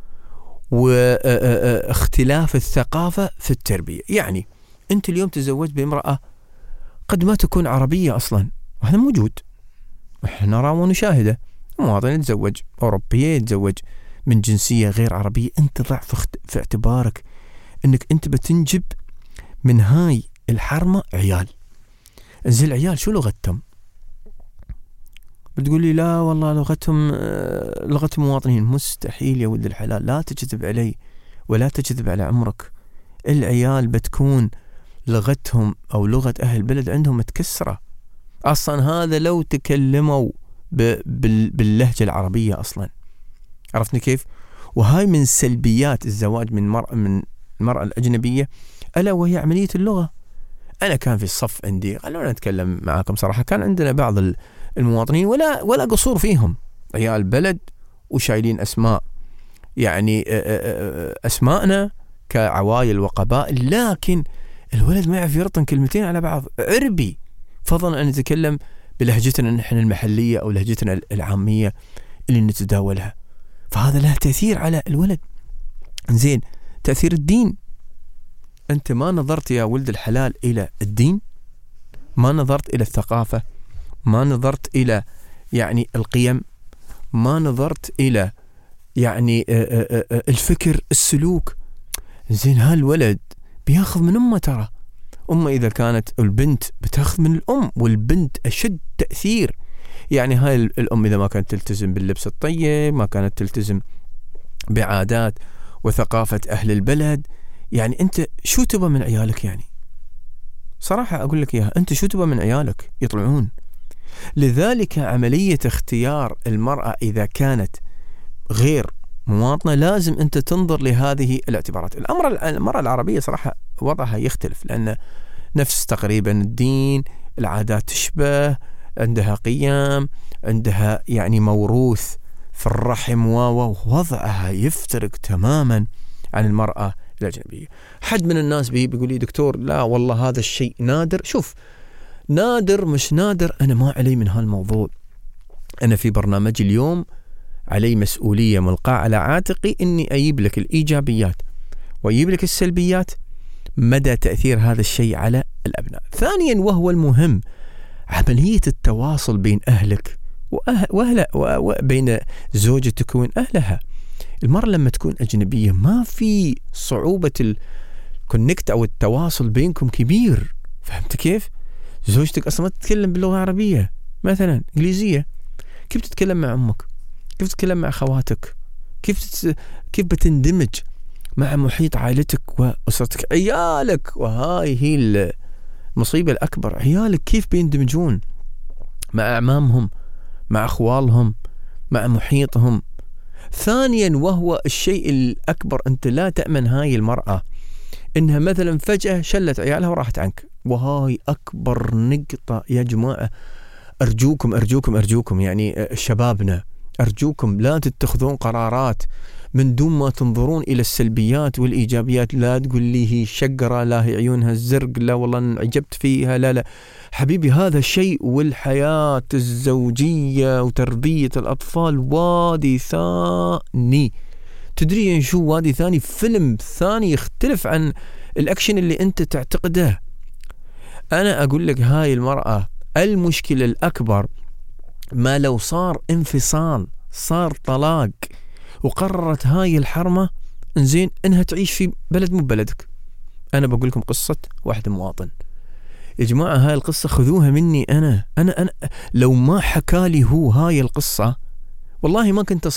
واختلاف الثقافة في التربية. يعني أنت اليوم تزوج بامرأة قد ما تكون عربية أصلا، وهذا موجود، احنا نرى ونشاهده. مواطن يتزوج أوروبية، يتزوج من جنسية غير عربية. أنت ضع في اعتبارك أنك أنت بتنجب من هاي الحرمة عيال. انزين العيال شو لغتهم؟ بتقول لي لا والله لغة مواطنين. مستحيل يا ولد الحلال، لا تكذب علي ولا تكذب على عمرك. العيال بتكون لغتهم أو لغة أهل البلد عندهم متكسرة أصلا. هذا لو تكلموا باللهجة العربية أصلا. عرفتني كيف؟ وهاي من سلبيات الزواج من المرأة الأجنبية، ألا وهي عملية اللغة. أنا كان في الصف عندي، خلونا نتكلم معاكم صراحة، كان عندنا بعض المواطنين ولا قصور فيهم، عيال بلد وشايلين أسماء، يعني أسماءنا كعوائل وقبائل، لكن الولد ما يعرف يرطن كلمتين على بعض عربي، فضلا أن نتكلم بلهجتنا نحن المحلية أو لهجتنا العامية اللي نتداولها. فهذا له تأثير على الولد. زين، تأثير الدين. أنت ما نظرت يا ولد الحلال إلى الدين، ما نظرت إلى الثقافة، ما نظرت إلى يعني القيم، ما نظرت إلى يعني الفكر، السلوك. زين، هالولد بياخذ من أمه. ترى أمه إذا كانت البنت بتاخذ من الأم، والبنت أشد تأثير. يعني هاي الأم إذا ما كانت تلتزم باللبس الطيب، ما كانت تلتزم بعادات وثقافة أهل البلد، يعني أنت شو تبى من عيالك؟ يعني صراحة أقول لك إياها، أنت شو تبى من عيالك يطلعون؟ لذلك عملية اختيار المرأة إذا كانت غير مواطنة لازم أنت تنظر لهذه الاعتبارات. المرأة العربية صراحة وضعها يختلف، لأن نفس تقريبا الدين، العادات تشبه، عندها قيم، عندها يعني موروث في الرحم، ووضعها يفترق تماما عن المرأة الأجنبية. حد من الناس بيقول لي دكتور لا والله هذا الشيء نادر. شوف، نادر مش نادر، أنا ما علي من هالموضوع. أنا في برنامج اليوم علي مسؤولية ملقاة على عاتقي إني أجيب لك الإيجابيات وأجيب لك السلبيات، مدى تأثير هذا الشيء على الأبناء. ثانيا وهو المهم، عملية التواصل بين أهلك وبين زوجتك وبين أهلها. المرأة لما تكون أجنبية ما في صعوبة الكونكت أو التواصل بينكم كبير. فهمت كيف؟ زوجتك أصلا ما تتكلم باللغة العربية، مثلا إنجليزية، كيف تتكلم مع أمك؟ كيف تتكلم مع أخواتك؟ كيف بتندمج مع محيط عائلتك وأسرتك؟ عيالك، وهاي هي المصيبة الأكبر، عيالك كيف بيندمجون مع أعمامهم، مع أخوالهم، مع محيطهم. ثانيا وهو الشيء الأكبر، أنت لا تأمن هاي المرأة إنها مثلا فجأة شلت عيالها وراحت عنك، وهاي أكبر نقطة يا جماعة. أرجوكم يعني شبابنا، أرجوكم لا تتخذون قرارات من دون ما تنظرون إلى السلبيات والإيجابيات. لا تقول لي هي شقرة، لا هي عيونها الزرق، لا والله انعجبت فيها، لا حبيبي، هذا شيء، والحياة الزوجية وتربية الأطفال وادي ثاني. تدري شو وادي ثاني؟ فيلم ثاني يختلف عن الأكشن اللي أنت تعتقده. أنا أقول لك هاي المرأة المشكلة الأكبر ما لو صار انفصال، صار طلاق، وقررت هاي الحرمة انزين انها تعيش في بلد مو بلدك. انا بقول لكم قصة واحد مواطن يا جماعة، هاي القصة خذوها مني. انا لو ما حكالي هو هاي القصة والله ما كنت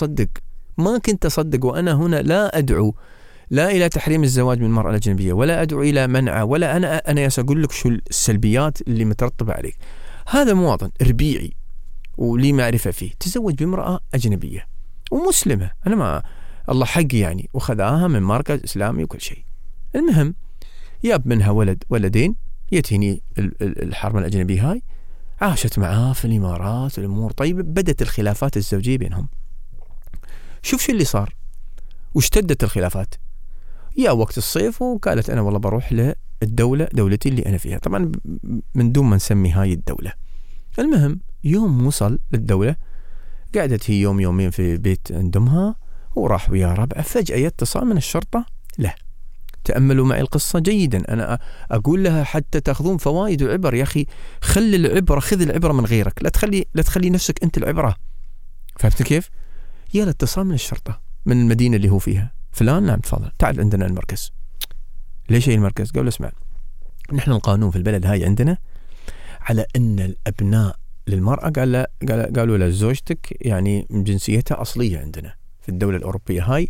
اصدق. وانا هنا لا ادعو لا الى تحريم الزواج من المرأة الأجنبية، ولا ادعو الى منعه، ولا انا اقول لك شو السلبيات اللي مترتبة عليك. هذا مواطن ربيعي ولي معرفة فيه، تزوج بامرأة أجنبية ومسلمة، أنا ما الله حقي يعني، وخذاها من مركز إسلامي وكل شيء. المهم ياب منها ولدين، يتهني الحرمة الأجنبية هاي، عاشت معاه في الإمارات، الأمور طيبة، بدت الخلافات الزوجية بينهم. شوف شو اللي صار واشتدت الخلافات. يا وقت الصيف وقالت أنا والله بروح دولتي اللي أنا فيها، طبعا من دون ما نسمي هاي الدولة. المهم يوم وصل للدولة، قعدت هي يومين في بيت عندها، وراح ويا ربعه، فجأة يتصل من الشرطة له. تأملوا معي القصة جيدا، أنا أقول لها حتى تأخذون فوائد وعبر. يا أخي خذ العبرة من غيرك، لا تخلي نفسك أنت العبرة. فهمت كيف؟ يا الاتصال من الشرطة من المدينة اللي هو فيها. فلان، نعم تفضل، تعال عندنا المركز. ليش هي المركز؟ قال له اسمع، نحن القانون في البلد هاي عندنا على أن الأبناء للمرأة قالوا لزوجتك يعني جنسيتها أصلية عندنا في الدولة الأوروبية هاي،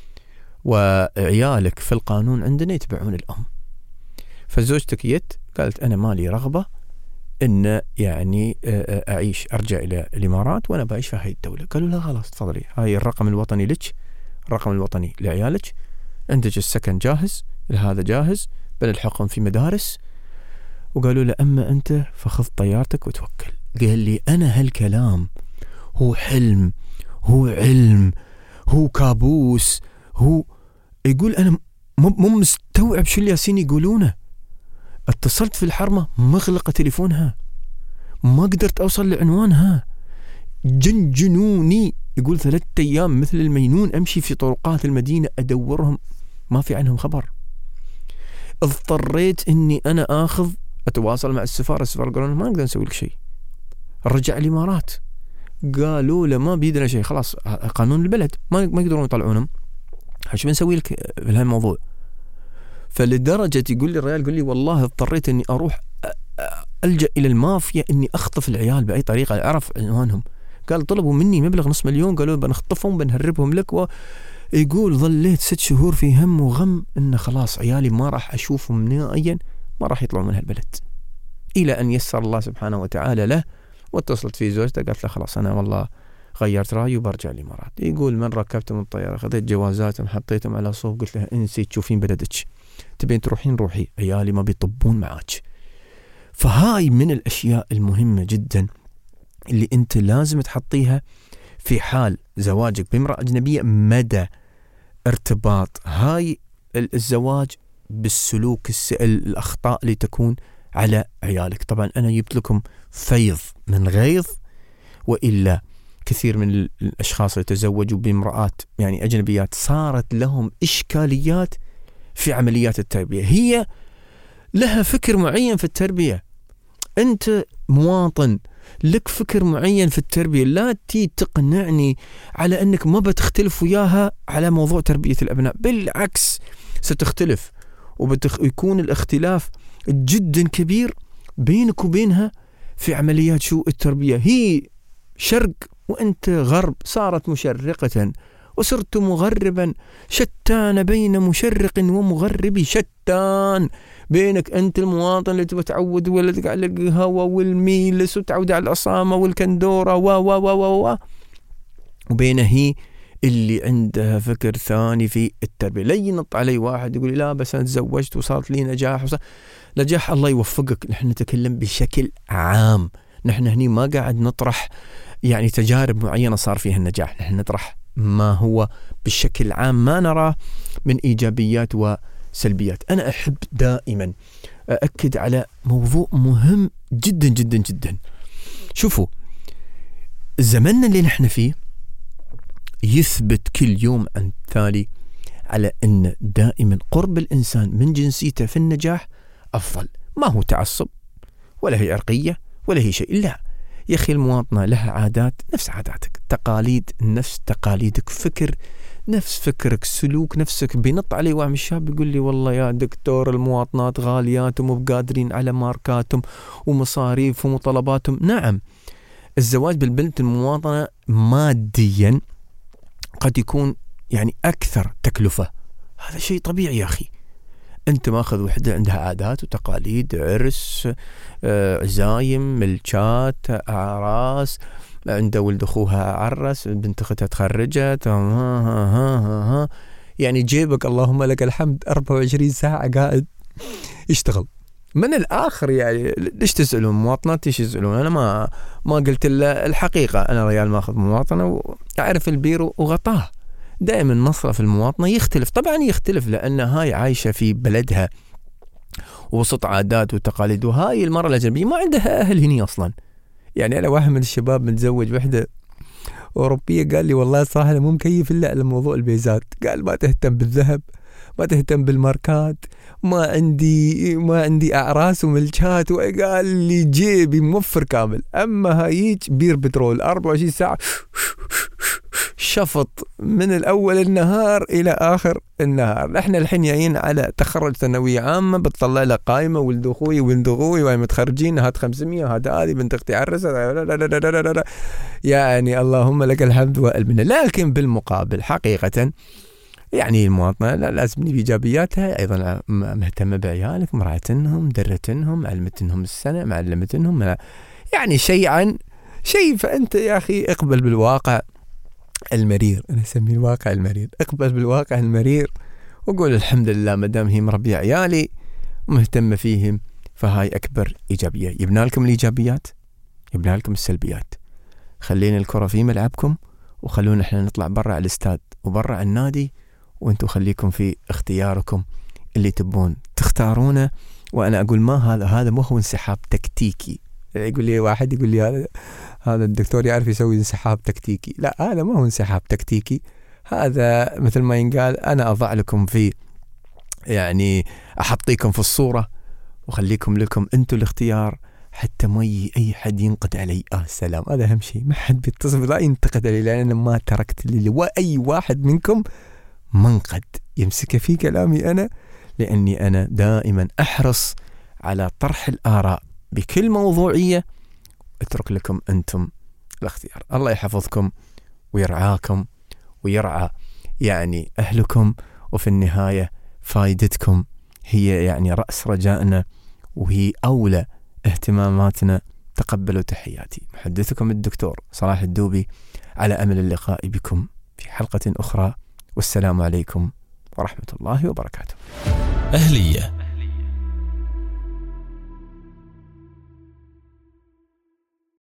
وعيالك في القانون عندنا يتبعون الأم. فزوجتك قالت أنا مالي رغبة إن يعني أرجع إلى الإمارات وأنا بعيش في هاي الدولة. قالوا لا خلاص تفضلي، هاي الرقم الوطني لك، الرقم الوطني لعيالك، عندك السكن جاهز، هذا جاهز، بنلحقهم في مدارس. وقالوا له أما أنت فخذ طيارتك وتوكل. قال لي أنا هالكلام هو حلم، هو علم، هو كابوس، هو يقول أنا مو مستوعب شو اللي ياسين يقولونه. اتصلت في الحرمة مغلقة تليفونها، ما قدرت أوصل لعنوانها، جنوني. يقول 3 أيام مثل المجنون أمشي في طرقات المدينة أدورهم ما في عنهم خبر. اضطريت إني أنا أتواصل مع السفارة قالوا ما نقدر نسوي لك شيء، رجع الإمارات. قالوا له ما بيدنا شيء، خلاص قانون البلد ما يقدرون يطلعونهم، شو بنسوي لك في هالموضوع؟ فلدرجة يقول لي الرجال، يقول لي والله اضطريت إني أروح ألجأ إلى المافيا إني أخطف العيال بأي طريقة أعرف عنوانهم. قال طلبوا مني مبلغ 500,000، قالوا بنخطفهم بنهربهم لك. ويقول ظليت 6 شهور في هم وغم إن خلاص عيالي ما راح أشوفهم نهائيا، ما راح يطلعوا من هالبلد، إلى أن يسر الله سبحانه وتعالى له. واتصلت في زوجته قالت له خلاص أنا والله غيرت رأيي وبرجع الإمارات. يقول من ركبتهم الطيارة خذيت جوازاتهم حطيتهم على صوب، قلت له انسي تشوفين بلدك، تبين تروحين روحي، عيالي ما بيطبون معاك. فهاي من الأشياء المهمة جدا اللي أنت لازم تحطيها في حال زواجك بامرأة أجنبية، مدى ارتباط هاي الزواج بالسلوك الأخطاء اللي تكون على عيالك. طبعا أنا جبت لكم فيض من غيظ، وإلا كثير من الأشخاص اللي تزوجوا بامرأات يعني أجنبيات صارت لهم إشكاليات في عمليات التربية. هي لها فكر معين في التربية، أنت مواطن لك فكر معين في التربية، لا تقنعني على أنك ما بتختلف وياها على موضوع تربية الأبناء، بالعكس ستختلف ويكون الاختلاف جدا كبير بينك وبينها في عمليات شو التربية. هي شرق وأنت غرب، صارت مشرقة وصرت مغربا، شتان بين مشرق ومغرب، شتان بينك أنت المواطن اللي تبغى تعود ولدك على القهوة والميلس وتعود على الأصامة والكندورة وبينه هي اللي عندها فكر ثاني في التربية. لا ينط علي واحد يقول لا بس أنا تزوجت وصارت لي نجاح الله يوفقك. نحن نتكلم بشكل عام، نحن هني ما قاعد نطرح يعني تجارب معينة صار فيها النجاح، نحن نطرح ما هو بشكل عام ما نراه من إيجابيات وسلبيات. أنا أحب دائما أأكد على موضوع مهم جدا جدا جدا. شوفوا زمننا اللي نحن فيه يثبت كل يوم عن التالي على أن دائما قرب الإنسان من جنسيته في النجاح أفضل. ما هو تعصب ولا هي عرقية ولا هي شيء، لا يا أخي، المواطنة لها عادات نفس عاداتك، تقاليد نفس تقاليدك، فكر نفس فكرك، سلوك نفسك. بينط علي واحد من الشاب يقول لي والله يا دكتور المواطنات غاليات ومو بقادرين على ماركاتهم ومصاريفهم وطلباتهم. نعم، الزواج بالبنت المواطنة ماديا قد يكون يعني أكثر تكلفة، هذا شيء طبيعي يا أخي. أنت ماخذ وحدة عندها عادات وتقاليد، عرس، عزايم، ملكات، أعراس، عند ولد أخوها عرس، بنت أختها تخرجت، يعني جيبك اللهم لك الحمد 24 ساعة قاعد يشتغل من الآخر. يعني ليش تسألون مواطنات ليش يسألون؟ أنا ما قلت الحقيقة، أنا ريال ماخذ مواطنة وأعرف البيرو وغطاه. دائما مصرف المواطنة يختلف، طبعا يختلف لأن هاي عايشة في بلدها وسط عادات وتقاليد، وهاي المرة الأجنبية ما عندها أهل هني أصلا. يعني أنا واحد من الشباب متزوج وحدة أوروبية قال لي والله صراحة أنا مو مكيف إلا على موضوع البيزات، قال ما تهتم بالذهب، ما تهتم بالماركات، ما عندي أعراس وملكات، وقال لي جيبي موفر كامل، أما هايج بير بترول 24 ساعة شفط من الأول النهار إلى آخر النهار. احنا الحين جايين على تخرج ثانوية عامة، بتطلع لك قائمة ولد أخوي وين متخرجين، هاد 500 هاد هذه بنت أختي عرست، يعني اللهم لك الحمد والمنة. لكن بالمقابل حقيقة يعني المواطنة لازم بإيجابياتها أيضا، مهتمة بعيالك، مراعتنهم، درتنهم، علمتنهم السنة، معلمتنهم، يعني شيء. فأنت يا أخي اقبل بالواقع المرير، أنا أسميه الواقع المرير، اقبل بالواقع المرير وقول الحمد لله مدام هي مربية عيالي ومهتمة فيهم، فهاي أكبر إيجابية. يبنى لكم الإيجابيات، يبنى لكم السلبيات. خلينا الكرة في ملعبكم، وخلونا احنا نطلع برا على الاستاد وبرا على النادي، وانتم خليكم في اختياركم اللي تبون تختارونه. وأنا أقول ما هذا مو هو انسحاب تكتيكي. يقول لي واحد، يقول لي هذا الدكتور يعرف يسوي انسحاب تكتيكي. لا، هذا ما هو انسحاب تكتيكي، هذا مثل ما ينقال أنا أضع لكم في، يعني أحطيكم في الصورة وخليكم لكم أنتم الاختيار، حتى ما أي حد ينقد علي. السلام، هذا أهم شيء، ما حد بيتصل لا ينتقد علي، لأن أنا ما تركت أي واحد منكم منقد يمسك في كلامي أنا، لأني أنا دائما أحرص على طرح الآراء بكل موضوعية، اترك لكم أنتم الاختيار. الله يحفظكم ويرعاكم ويرعى يعني أهلكم، وفي النهاية فائدتكم هي يعني رأس رجائنا وهي أولى اهتماماتنا. تقبلوا تحياتي، محدثكم الدكتور صلاح الدوبي، على أمل اللقاء بكم في حلقة أخرى، والسلام عليكم ورحمة الله وبركاته. أهلية